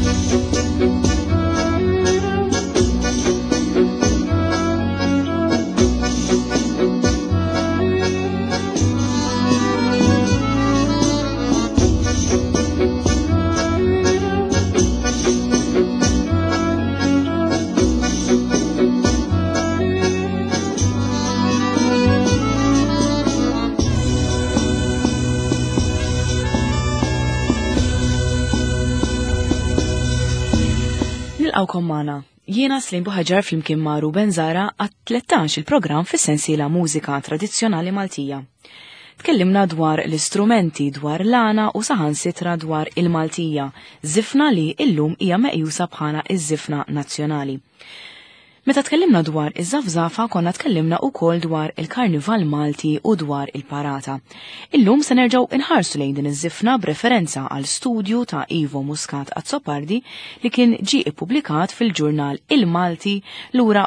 Nilqawkom magħna. Jiena Slim Buħaġar flimkien ma' Ruben Zara għat-13 il-programm fis-sensiela mużika tradizzjonali Maltija. Tkellimna dwar l-istrumenti, dwar l-għana u saħansitra dwar il-Maltija, żifna li illum hija meqjusa bħala iż-żifna nazzjonali. Meta tkellimna dwar iż-żafżafa konna tkellimna wkoll dwar il-Karnival Malti u dwar il-Parata. Illum se nerġgħu inħarsu lejn din iż-żifna b'referenza għal studju ta' Ivo Muscat Azzopardi li kien ġie ippubblikat fil-ġurnal Il-Malti lura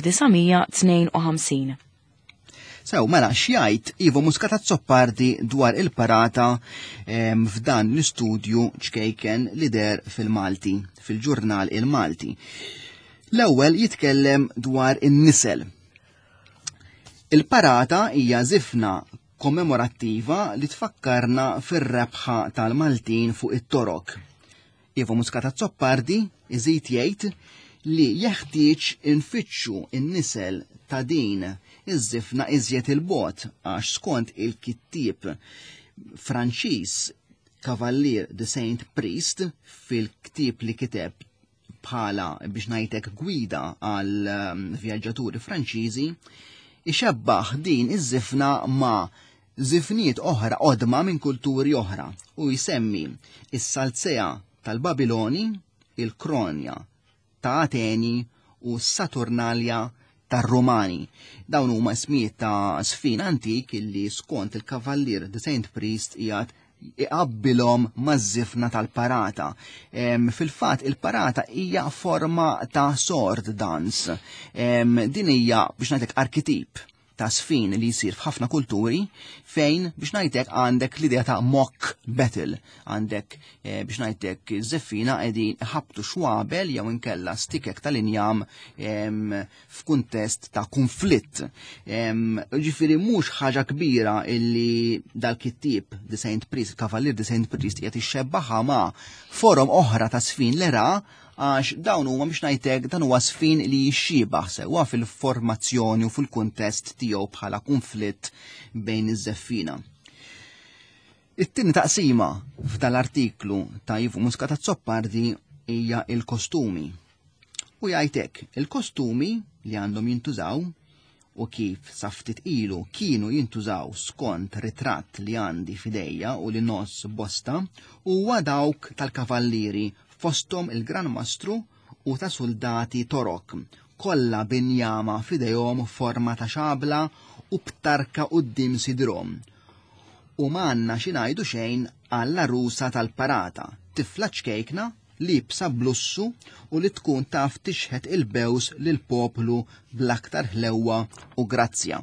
fl-1952. Sew, mela, xjajt Ivo Muscat Azzopardi dwar il-Parata f'dan l-istudju ċkejken li der fil-Malti, fil-ġurnal Il-Malti. L-ewwel jitkellem dwar in-nisel. Il-Parata hija żifna kommemorattiva li tfakkarna fir-rebħa tal-Maltin fuq it-torok. Ivo Muscat Azzopardi iżid jgħid li jeħtieġ infittxu in-nisel ta' din iż-żifna iżjed il-bogħod għax skont il-kittieb Franċiż Cavalier de Saint-Priest fil-ktieb li kiteb bħala biex ngħidlek gwida għal vjaġġaturi Franċiżi, ixebbaħ din iż-żifna ma' żifniet oħra qodma minn kulturi oħra u jsemmi is-Salzea tal-Babiloni, il-Kronja ta' Ateni u s-Saturnalja tar-Rumani. Dawn huma ismijiet ta' sfin antik illi skont il-Cavalier de Saint-Priest qiegħed iqabbilhom maż-żifna tal-Parata. Fil-fatt il-Parata hija forma ta' sword dance. Din hija biex ngħidlek arketip ta' sfin li jsir f'ħafna kulturi fejn biex ngħidlek għandek l-idea ta' mock battle. Għandek biex ngħidlek żeffina qegħdin ħabtu xwabel jew inkella stikek tal-injam f'kuntest ta' konflitt. Ġifieri mhux ħaġa kbira illi dal-kittieb de Saint-Priest, Cavalier de Saint-Priest qiegħed ixxebbaħa ma' forom oħra ta' sfin l-era għax dawn huma biex ngħidlek dan huwa sfin li jixxiebaħ sewwa fil-formazzjoni u fil-kuntest tiegħu bħala konflitt bejn iż-żeffina. It-tieni taqsima f'dal-artiklu ta' Ivo Muscat Azzopardi hija l-kostumi. U jgħid hekk, il-kostumi li għandhom jintużaw u kif sa ftit ilu kienu jintużaw skont ritratt li għandi f'idejja u li noss bosta huwa dawk tal-kavallieri fosthom il-Gran Mastru u ta' soldati torok, kollha binjama f'idejhom forma ta' xabla u b'tarka quddiem sidrhom. U m'għandna xi ngħidu xejn għall-arusa tal-Parata, tifla ċkejkna libsa blussu u li tkun taf tixħet il-bews lill-poplu bl-aktar ħlewwa u grazzja.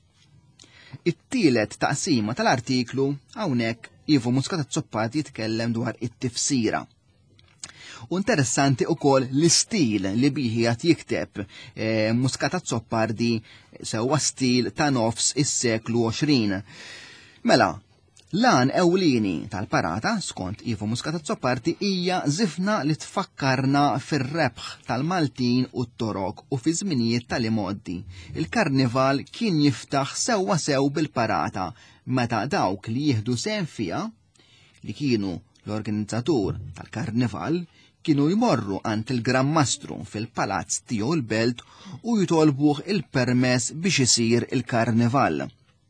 It-tielet taqsima tal-artiklu hawnhekk Ivo Muscat Azzopardi jitkellem dwar it-tifsira. U interessanti wkoll l-istil li bihi qed jikteb Muscat Azzopardi sewwa stil ta' nofs is-seklu 20. Mela, l-għan ewlieni tal-Parata, skont Ivo Muscat Azzopardi, hija żifna li tfakkarna fir-rebħ tal-Maltin u t-torok u fi żminijiet tal-imoddi. Il-Karnival kien jiftaħ sewwa sew bil-Parata meta dawk li jieħdu sehem fiha li kienu l-organizzatur tal-Karnival kienu jmorru għand il-Gran Mastru fil-palazz tiegħu l-belt u jitolbuh il-permess biex isir il-Karnival.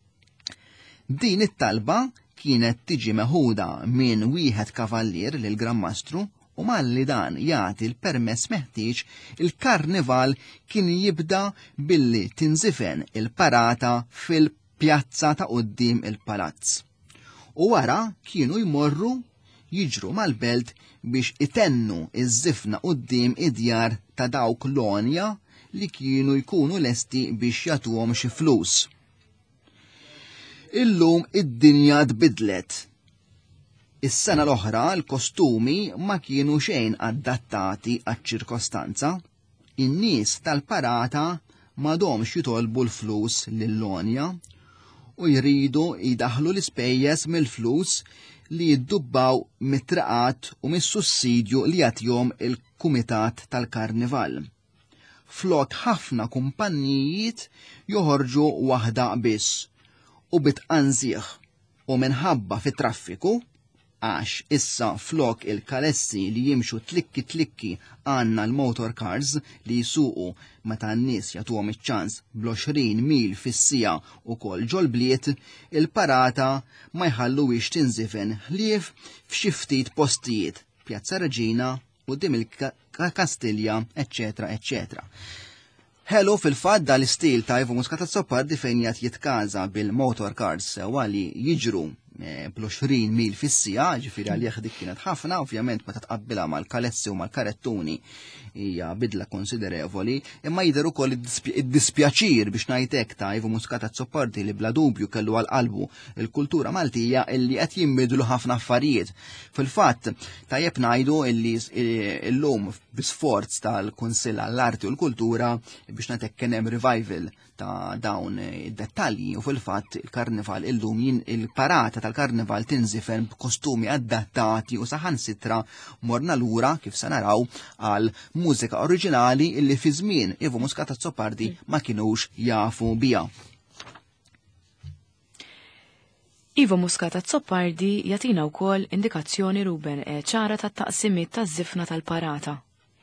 Din it-talba kienet tiġi meħuda minn wieħed kavallier lil Gran Mastru u malli dan jagħti l-permess meħtieġ il-Karnival kien jibda billi tinżifen il-Parata fil-pjazza ta' quddiem il-palazz. U wara kienu jmorru jiġru mal-belt biex itennu iż-żifna quddiem id-djar ta' dawk l-onja li kienu jkunu lesti biex jagħtuhom xi flus. Illum id-dinja tbidlet. Is-sena l-oħra l-kostumi ma kienu xejn adattati għaċ-ċirkostanza. In-nies tal-parata m'għadhomx jitolbu l-flus lill-Lonja u jridu jidaħlu l-ispejjeż mill-flus li jiddubbaw mit-traqat u mis-sussidju li jagħtihom il-Kumitat tal-Karnival. Flok ħafna kumpannijiet joħorġu waħda biss u bitqanżieħ u minħabba fit-traffiku għax issa flok il-kalessi li jimxu tlikki għanna l-motor cars li jisuqu meta n-nies jagħtuhom iċ-ċans bl-20 mil fis-sija u kol ġolbliet, il-parata ma jħalluwix tinżifen ħlief f'xi ftit postijiet, Pjazza Reġina u dim il-Kastilja, eccetera, eccetera. Hello fil-fatt dal-istil ta' Ivo Muscat Azzopardi fejn jgħat jitkaza bil-motor cars sewa li jiġru bl-20 mil fis-sija, ġifieri għalih dik kienet ħafna, ovvjament meta tqabbilha mal-kalessi u mal-karettuni hija bidla konsiderevoli, imma jidher ukoll id-dispjaċir biex ngħidlek ta' Ivo Muscat Azzopardi li bla dubju kellu għal qalbu il-kultura Maltija illi qed jinbidlu ħafna affarijiet. Fil-fatt tajjeb ngħidu illi llum b'isforz tal-Kunsill għall-Arti u l-Kultura biex ngħidlek kien hemm revival ta' dawn id-dettalji u fil-fatt il-karnival illum il-parata tal-karnival tinżifen b'kostumi adattati u saħansitra morna lura kif se naraw għal mużika oriġinali illi fi żmien Ivo Muscat Azzopardi ma kinux jafu biha. Ivo Muscat Azzopardi jagħtina wkoll indikazzjoni Ruben ċara tat-taqsimiet taż-żifna tal-parata.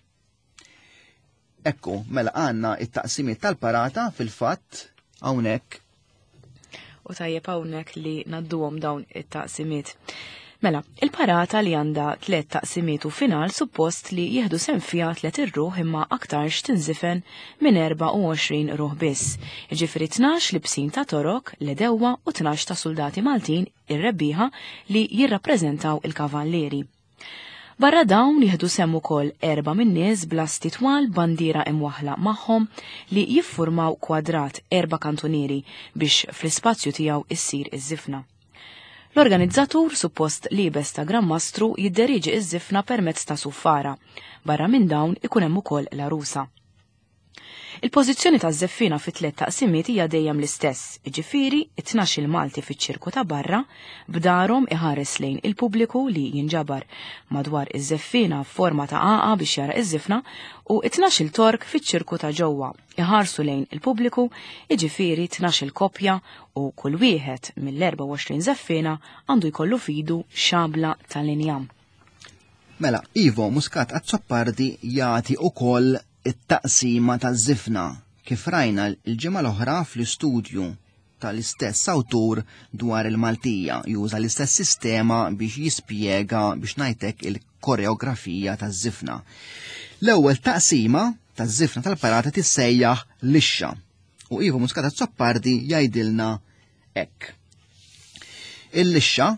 Ekku, mela għanna it-taqsimiet tal-parata fil-fatt hawnhekk. U tajjeb hawnhekk li nadduhom dawn it-taqsimiet. Mela, il-parata li għandha 3 taqsimiet u final suppost li jieħdu sehem fiha 3 irruħ imma aktarx tinżifen minn 24 ruħ biss. Jiġifieri 12 libsin ta' torok, l-edewwa u 12 ta' soldati Maltin ir-rebbieħa li jirrappreżentaw il-kavallieri. Barra dawn jieħdu sehem ukoll 4 min-nies blasti twal bandiera imwaħla magħhom li jiffurmaw kwadrat 4 kantunieri biex fl-ispazju tiegħu issir iż-żifna. L-organizzatur suppost libes ta' Grammastru jidderiġi iż-żifna permezz ta' suffara. Barra minn dawn ikun hemm ukoll l-arusa. Il-pożizzjoni taż-żeffina fit-3 taqsimiet hija dejjem l-istess, jiġifieri it-12 Malti fiċ-ċirku ta' barra b'darhom iħares lejn il-pubbliku li jinġabar madwar iż-żeffina f'forma ta' għaqa biex jara iż-żifna u 12 tork fiċ-ċirku ta' ġewwa iħarsu lejn il-pubbliku, jiġifieri 12 koppja u kull wieħed mill-24 żeffina għandu jkollu fidu xabla tal-injam. Mela, Ivo Muscat Azzopardi jagħti ukoll it-taqsima taż-żifna kif rajna l-ġimgħa l-oħra fl-istudju tal-istess awtur dwar il-Maltija juża l-istess sistema biex jispjega biex ngħidlek il-koreografija taż-żifna. L-ewwel taqsima taż-żifna tal-parata tissejjaħ lixxa u Ivo Muscat Azzopardi jgħidilna hekk. Il-lixxa,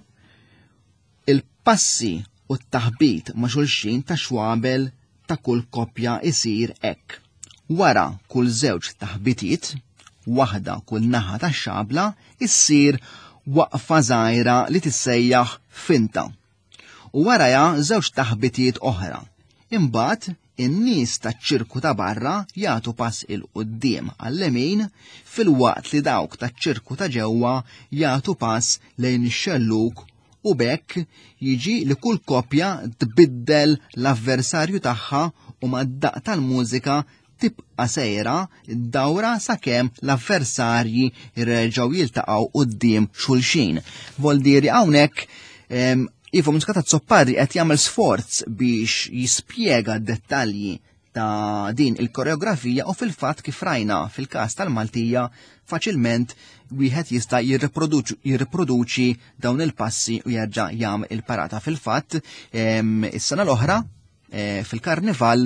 il-passi u t-taħbit ma' xulxin ta' xwabel ta' kull koppja isir hekk. Wara kull żewġ taħbitiet, waħda kull naħa tax-xabla, issir waqfa żgħira li tissejjaħ finta. U warajha żewġ taħbitiet oħra. Imbagħad in-nies taċ-ċirku ta' barra jagħtu pass il quddiem għall-lemin filwaqt li dawk taċ-ċirku ta' ġewwa jagħtu pass lejn ix-xelluk u bekk jiġi li kull koppja tbiddel l-avversarju tagħha u mad-daqq tal-mużika tibqa' sejra d-dawra sakemm l-avversarji jerġgħu jiltaqgħu quddiem xulxin. Voldieri hawnhekk Ivo Muscat Azzopardi qed jagħmel sforz biex jispjega d-dettalji ta' din il-koreografija u fil-fatt kif rajna fil-każ tal-Maltija faċilment wieħed jista' jirriproduċi dawn il-passi u jerġa' jagħmel il-parata. Fil-fatt is-sena l-oħra fil-karnival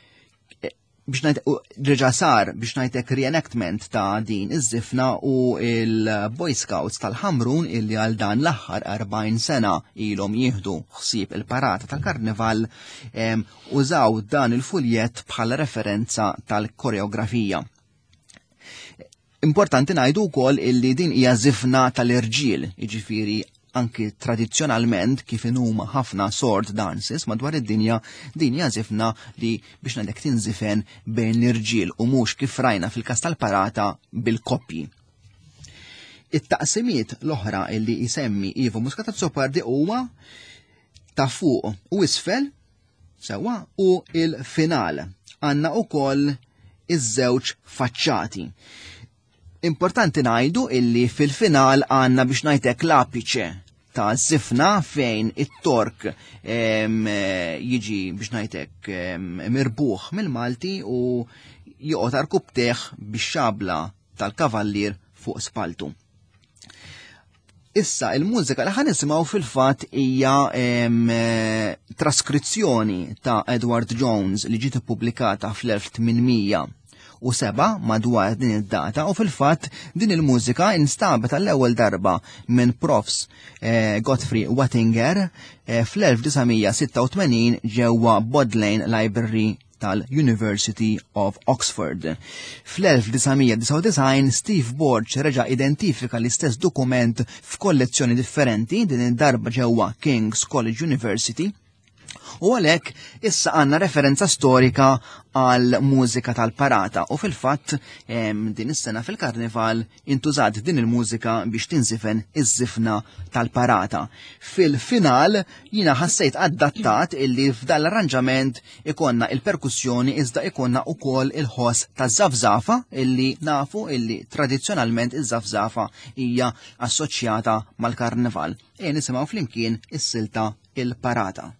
biex reġa' sar biex ngħidlek reenactment ta' din iż-żifna u il-Boy Scouts tal-Ħamrun illi għal dan l-aħħar 40 sena ilhom jieħdu ħsieb il-parata tal-karnival użaw dan il-fuljett bħala referenza tal-koreografija. Importanti ngħidu wkoll illi din hija żifna tal-irġiel, jiġifieri anki tradizzjonalment kif huma ħafna sword dances madwar id-dinja din jażifna li biex ngħidlek tinżifen bejn l-irġiel u mhux kif rajna fil-każ tal-parata bil-koppji. It-taqsimiet l-oħra illi jisemmi Ivo Muscat Azzopardi huwa ta' fuq u isfel sewa u il-final. Għandna wkoll iż-żewġ faċċati. Importanti ngħidu illi fil-final għandna biex ngħidlek l-apiċe ta' żifna fejn it-tork jiġi biex ngħidlek mirbuħ mill-Malti u joqgħod arkubteħ bix-xabla tal-kavallier fuq spaltu. Issa, il-mużika li ħanisimgħu fil-fatt hija traskrizzjoni ta' Edward Jones li ġiet ippubblikata fl-1807 madwar din id-data u fil-fatt din il-mużika instabet għall-ewwel darba minn Profs Godfrey Wattinger fl-1986 ġewwa Bodleian Library tal-University of Oxford. Fl-1999 Steve Borch reġa' identifika l-istess dokument f'kollezzjoni differenti din id-darba ġewwa King's College University u għalhekk issa għandna referenza storika għal mużika tal-parata u fil-fatt din is-sena fil-karnival intużat din il-mużika biex tinżifen iż-żifna tal-parata. Fil-final jiena ħassejt adattat illi f'dan l-arranġament ikonna il-perkussjoni iżda ikonna wkoll il-ħoss taż-żafżafa illi nafu illi tradizzjonalment iż-żafżafa hija assoċjata mal-karnival. Nisimgħu flimkien is-silta il-parata.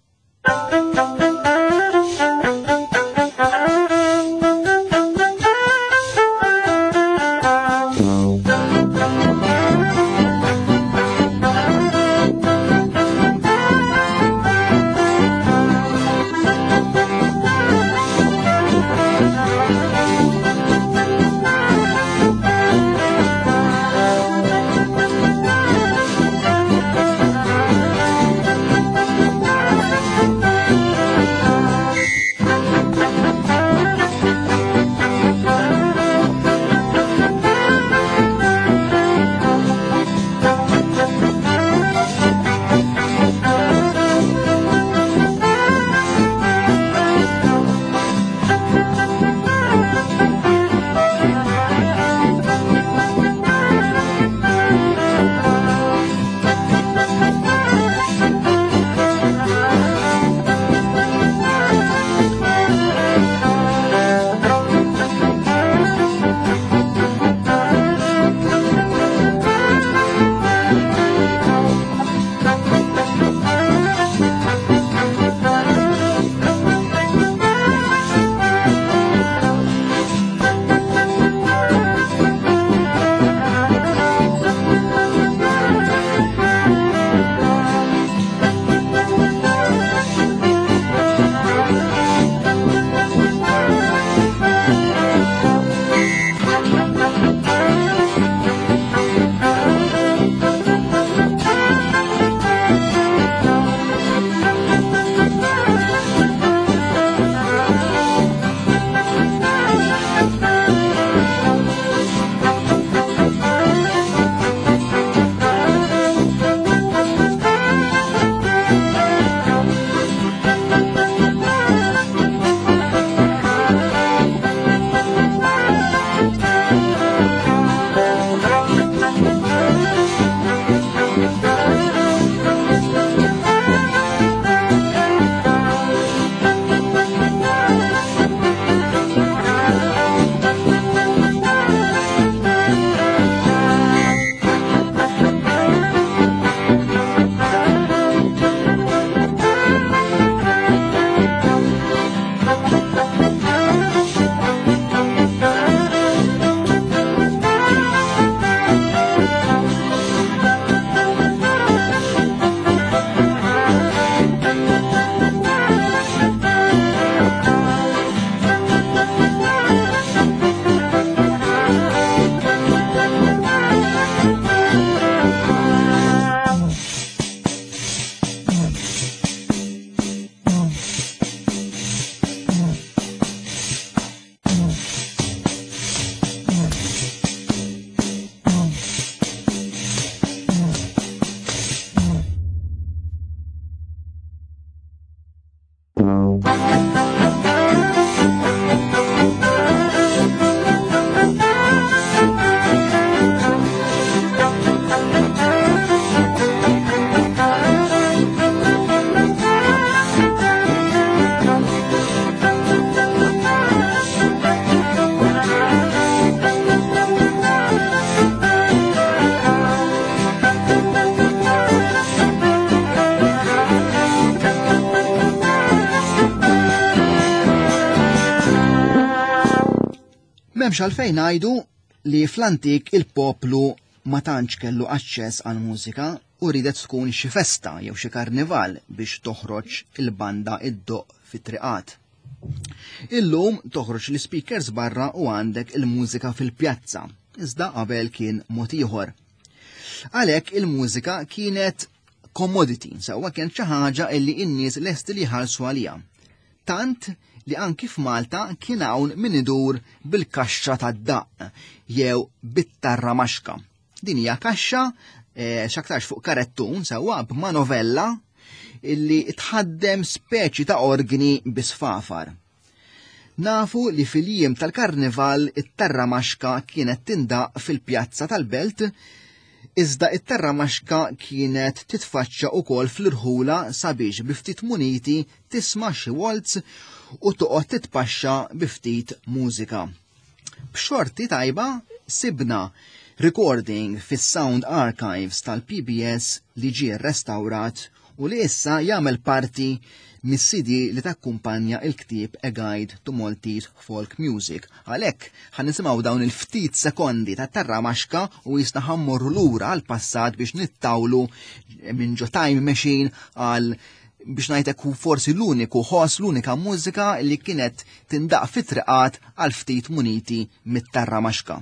M'hemmx għalfejn ngħidu li fl-antik il-poplu ma tantx kellu aċċess għal mużika u ridet tkun xi festa jew xi karnival biex toħroġ il-banda id-doq fit-triqat. Illum toħroġ l-speakers barra u għandek il-mużika fil-pjazza, iżda qabel kien mod ieħor. Għalhekk il-mużika kienet commodity, sewwa kien xi ħaġa li n-nies lesti li jħallsu għaliha. Tant li anki f'Malta kien hawn min idur bil-kaxxa tad-daqq jew bit-tarra maxka. Din hija kaxxa x'aktarx fuq karettun sewwa b'manovella illi tħaddem speċi ta' organi bisfafar. Nafu li fil-jiem tal-karnival it-tarra maxka kienet tindaq fil-pjazza tal-Belt, iżda it-tarra maxka kienet titfaċċa wkoll fl-irħula sabiex biftit muniti tisma' xi waltz u toqgħod titpaxxa biftit mużika. B'xorti tajba sibna recording fis-Sound Archives tal-PBS li ġie rrestawrat u li issa jagħmel parti mis-CD li takkumpanja il-ktieb A Guide to Maltese Folk Music. Għalhekk ħan nisimgħu dawn il-ftit sekondi ta' tarra maxka u jisna ħammorru lura għal passat biex nittawlu minn ġo time machine għal biex ngħidlek forsi l-unika mużika li kienet tindaq fit-triqat għal ftit muniti mit-tarra maxka.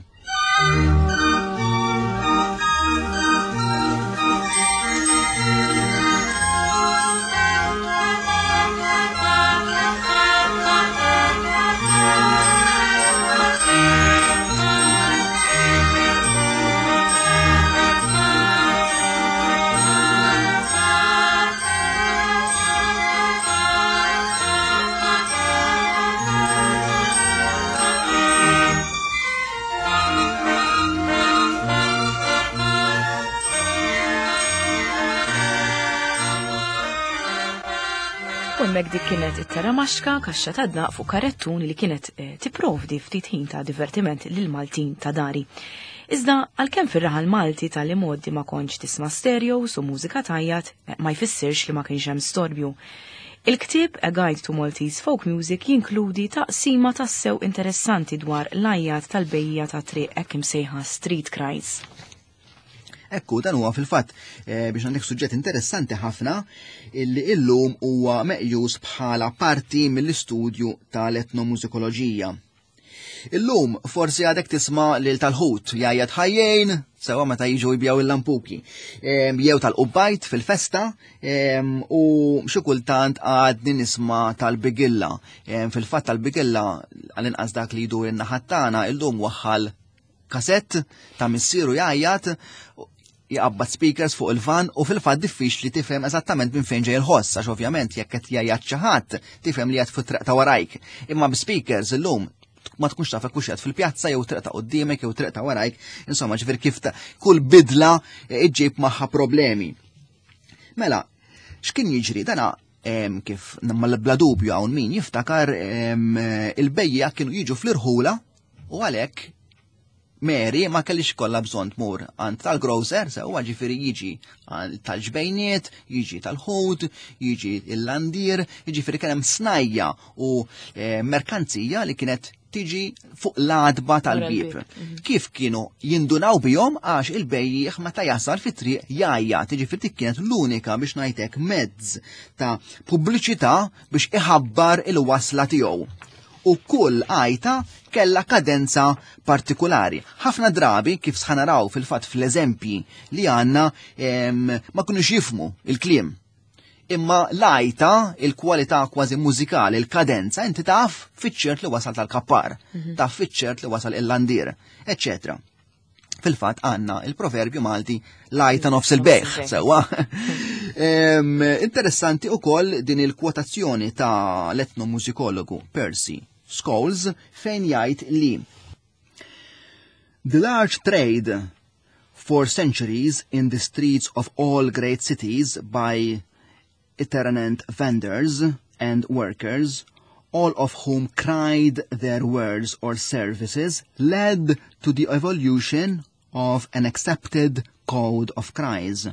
Hemmhekk dik kienet it-tarra maxka kaxxa ta' dnaq fuq karettun li kienet tipprovdi ftit ħin ta' divertiment lil Maltin ta' dari. Iżda għalkemm fir-raħal Malti tal-imoddi ma kontx tisma' stereos u mużika tajjat ma jfissirx li ma kienx hemm storbju. Il-ktieb A Guide to Maltese Folk Music jinkludi taqsima tassew interessanti dwar l-ajjat tal-bejja ta' triq hekk imsejħa street cries. Ekku, dan huwa fil-fatt biex għandek suġġett interessanti ħafna illi illum huwa meqjus bħala parti mill-istudju tal-etnomużikoloġija. Illum forsi għadek tisma' lil tal-ħut jgħajjad ħajjejn sewa meta jiġu jbjaw il-lampuki. Jew tal-qubbajt fil-festa u xi kultant għadni nisma' tal-bigilla. Fil-fatt tal-bigilla għal-inqas dak li jdur in-naħat tagħna illum waħħal kasett ta' missieru jgħajjad jaqbad speakers fuq il-van u fil-fatt diffiċli tifhem eżattament minn fejn ġej il-ħoss, għax ovvjament jekk qed jgħajjad xi ħadd tifhem li qed fit-treq ta' warajk. Imma b'speakers illum ma tkunx taf hekk qed fil-pjazza jew treq ta' quddiemek jew treq ta' warajk, insomma ġifier kif kull bidla iġġib magħha problemi. Mela, x'kien jiġri dana kif bla dubju hawn min jiftakar il-bejja kienu jiġu fl-irħula u għalhekk Mary ma kellix kollha bżonn tmur għand tal-grocer sewwa ġifieri jiġi tal-ġbejniet, jiġi tal-ħut, jiġi il-landier, jiġifieri kien hemm snajja u merkanzija li kienet tiġi fuq l-adba tal-bib. Kif kienu jindunaw bihom għax il-bejjieħ meta jasal fit-triq jgħajjad, jiġifieri kienet l-unika biex ngħidlek mezz ta' pubbliċità biex iħabbar il-wasla tiegħu. U kull għajta kella kadenza partikolari. Ħafna drabi kif sħanaraw fil-fatt fl-eżempji li għanna ma kunux jifmu il-kliem. Imma l-għajta, il-kwalità kważi mużikali, il-kadenza, inti taf fiċċert li wasal tal-kappar, taf fiċċert li wasal il-landir, eccetera. Fil-fatt għanna il-proverbju Malti l-għajta nofs il-bejħ, sewa. Interessanti ukoll din il-kwotazzjoni ta' l-etnomużikologu Percy Scholes fejn jgħid li the large trade for centuries in the streets of all great cities by itinerant vendors and workers, all of whom cried their wares or services, led to the evolution of an accepted code of cries,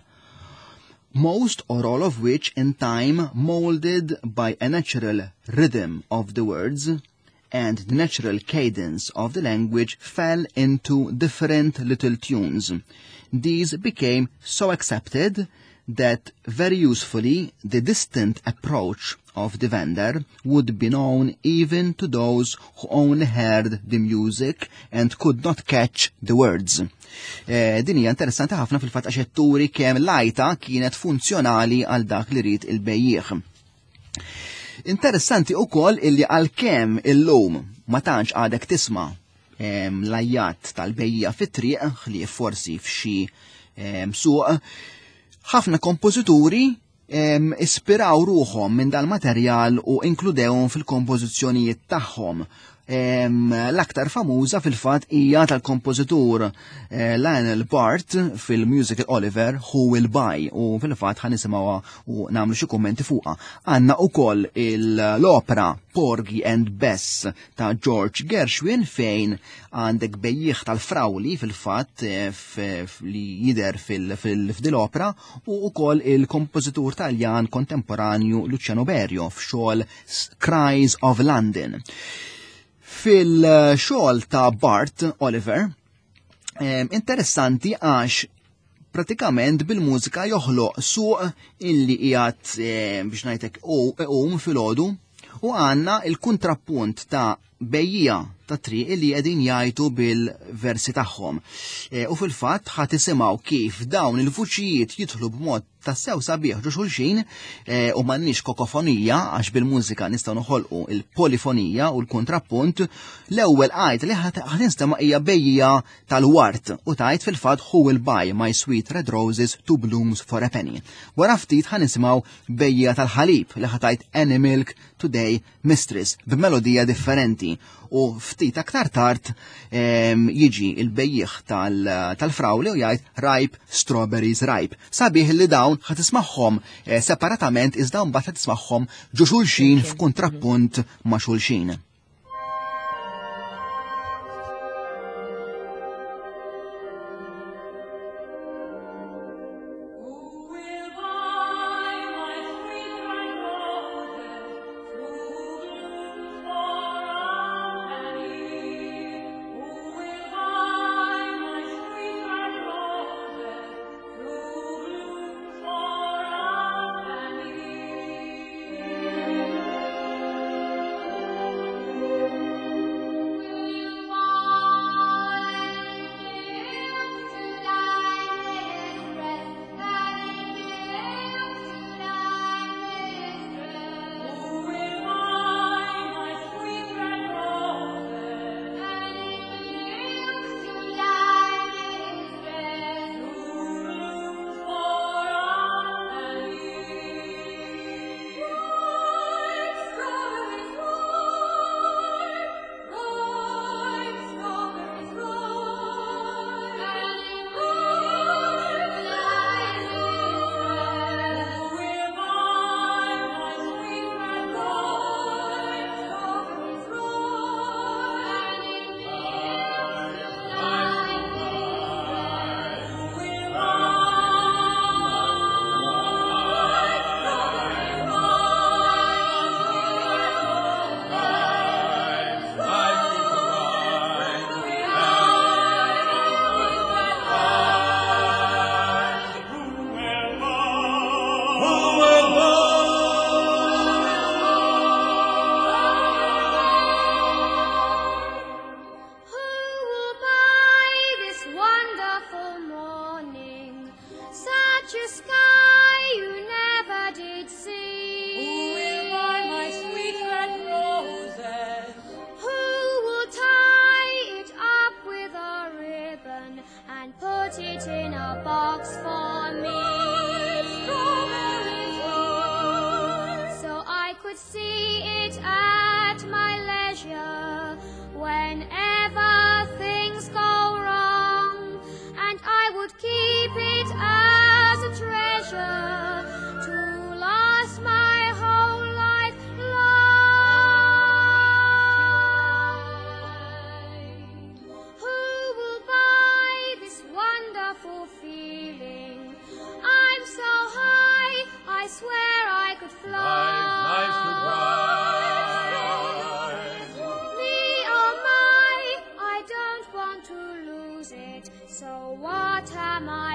most or all of which in time molded by a natural rhythm of the words and the natural cadence of the language fell into different little tunes. These became so accepted that very usefully the distant approach of the vendor would be known even to those who only heard the music and could not catch the words. Din hija interessanti ħafna fil-fatt għax turi kemm l-għajta kienet funzjonali għal dak li rid il-bejjieħ. Interessanti wkoll illi għalkemm illum ma tantx għadek tisma' l-ajjat tal-bejjieħ fit-triq li forsi f'xi suq, ħafna kompożituri ispiraw ruħhom minn dal-materjal u inkludewhom fil-kompożizzjonijiet tagħhom. L-aktar famuża fil-fatt hija tal-kompożitur Lionel Bart fil-musical Oliver Who Will Buy u fil-fatt ħanisimgħuha u nagħmlu xi kummenti fuqha. Għandna wkoll l-opera Porgy and Bess ta' George Gershwin fejn għandek bejjieħ tal-frawli fil-fatt li jidher fil-opera u wkoll il-kompożitur Taljan kontemporanju Luciano Berio f'xogħol Cries of London. Fil-xogħol ta' Bart Oliver, interessanti għax pratikament bil-mużika joħloq suq illi qiegħed biex ngħidlek filgħodu u għandna il-kontrapunt ta' bejjija ta' triq li qegħdin jgħidu bil-versi tagħhom. U fil-fatt ħadd isimgħu kif dawn il-vuċijiet jidħlu b'mod tassew sabiħ ġo xulxin u m'għandniex kokofonija għax bil-mużika nistgħu noħolqu il-polifonija u l-kontrapunt. L-ewwel qgħid li ħadd instema' hija bejjija tal-wart u tgħid fil-fatt Who Will Buy My Sweet Red Roses Two Blooms for a Penny. Wara ftit ħanisimgħu bejjija tal-ħalib li ħatajt Any Milk Today Mistress b'melodija differenti. U ftit aktar tard jiġi il-bejjieħ tal-frawli u jgħid Ripe Strawberries Ripe. Sabiħ li dawn ħad tismagħhom separatament iżda mbagħad ħad tismagħhom ġo xulxin f'kuntrapunt ma' xulxin.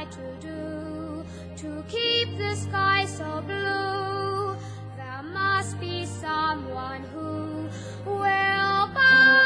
to do to keep the sky so blue? There must be someone who will buy.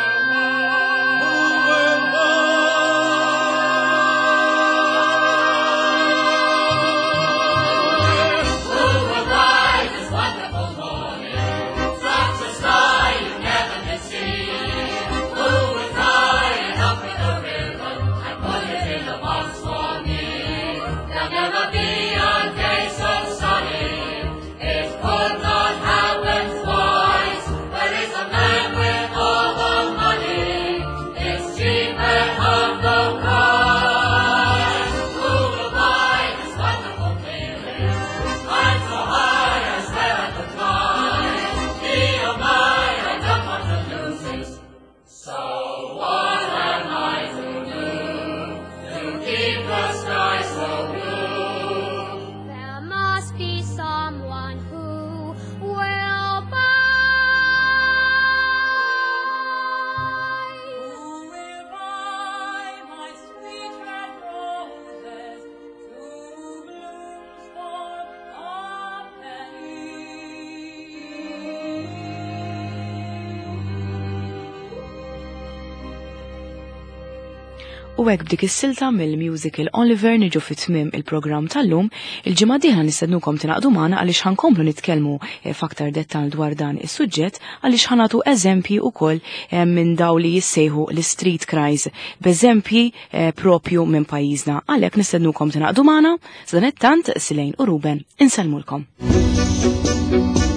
U hekk b'dik is-silta mill-musical Oliver niġu fit-tmiem il-programm tal-lum, il-ġimgħa dieħla nistednukom tingħaqdu magħna għaliex ħankomplu nitkellmu f'aktar dettall dwar dan is-suġġett għaliex ħanatu eżempji wkoll minn daw li jissejħu l-street cries b'eżempji propju minn pajjiżna. Għalhekk nistednukom tingħaqdu magħna, sadan ittant Silejn u Ruben insellmulkom.